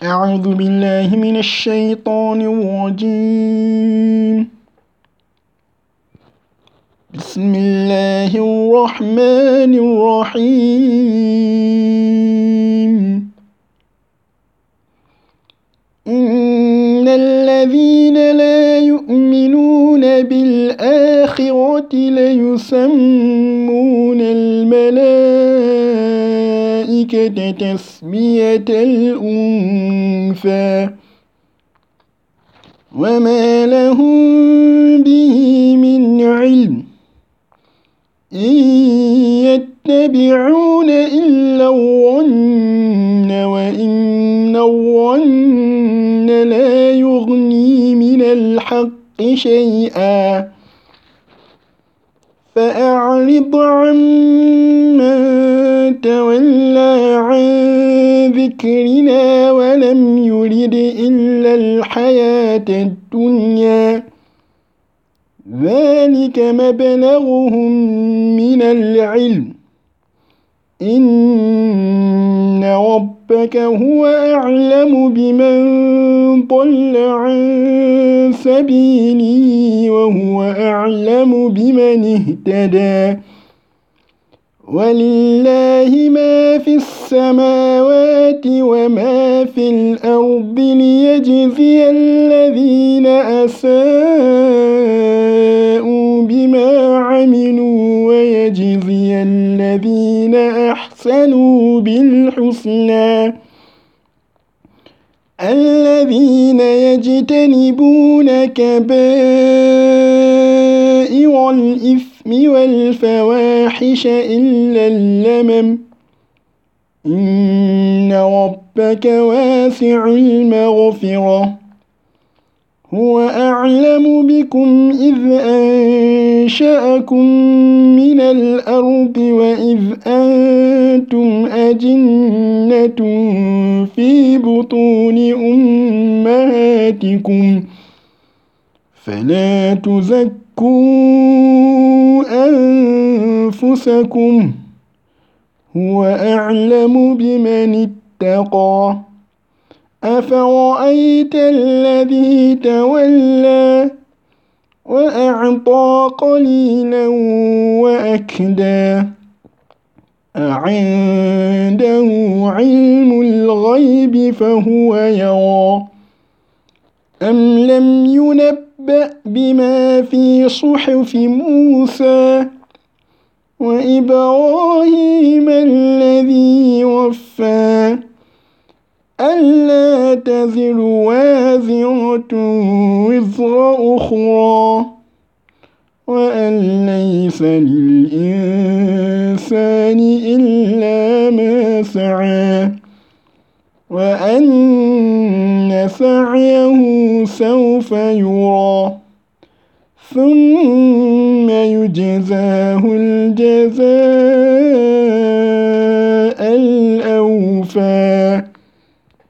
أعوذ بالله من الشيطان الرجيم. بسم الله الرحمن الرحيم. إن الذين لا يؤمنون بالآخرة ليسمون الملائكة تسمية الأنثى وما لهم به من علم إن يتبعون إلا الظن وإن الظن لا يغني من الحق شيئا فأعرض عمن تولى عن ذكرنا ولم يرد إلا الحياة الدنيا ذلك مبلغهم من العلم إن ربك هو أعلم بمن ضل عن سبيله وهو أعلم بمن اهتدى ولله ما في السماوات وما في الأرض ليجزي الذين أساءوا بما عملوا ويجزي الذين أحسنوا بالحسنى الذين يجتنبون كبائر الإثم والفواحش إلا اللمم إن ربك واسع المغفرة هو أعلم بكم إذ أنشأكم من الأرض وإذ أنتم أجنة في بطون أمهاتكم فلا تزكوا أنفسكم هو أعلم بمن اتقى أفرأيت الذي تولى وأعطى قليلا وأكدى أعنده علم الغيب فهو يرى أم لم ينبأ بما في صحف موسى وإبراهيم الذي وفى ألا تزر وازرة وزر أخرى وأن ليس للإنسان إلا ما سعى وأن سعيه سوف يرى ثم يجزاه الجزاء